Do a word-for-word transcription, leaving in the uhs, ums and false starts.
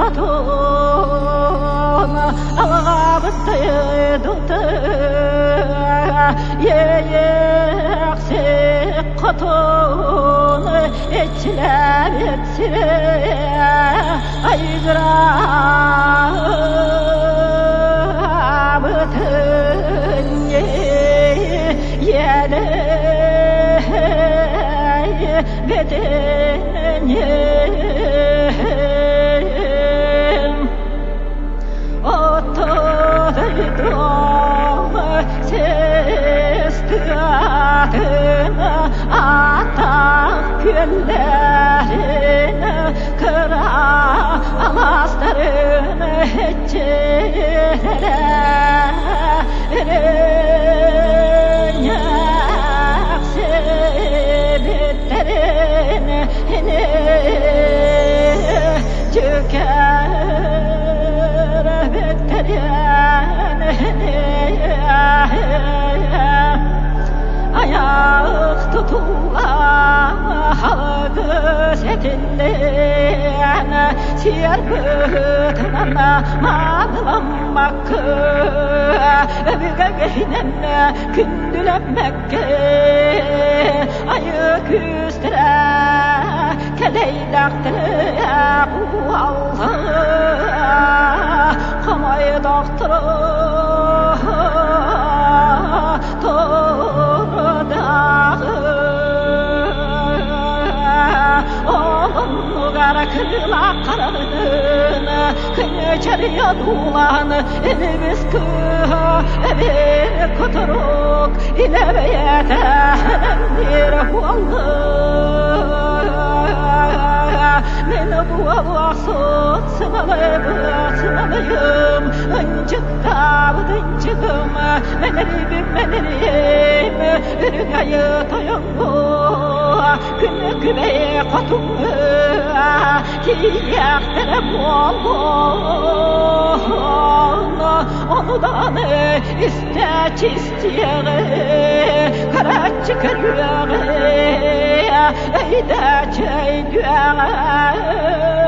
katun ağabıttıydı yeyeksi katun etçiler etsire aygırabıtın yele bedenim otodaydım ses tıatını atak güllerini kıramazlarını heccelere sebeplerini tüker betlerini ayak tutulan halkı setinden siyarbıtına mağlamak öbürgeynen kündülenmekke ayık üstüne keleydaktırı bu aldı kamay doktoru kırla kararını kıçarıya dulanı elimiz kıha bir kuturuk ileveye tehrendir huallı beni bu avasut sınalayıp sınalıyım öncükta budıncıkım meneribim meneriyim ürüngayı toyungu günü güveye kotumu tiyaktere bol bol onu da ne iste çistiyeğe karaçı kırığı eyde çeydüğe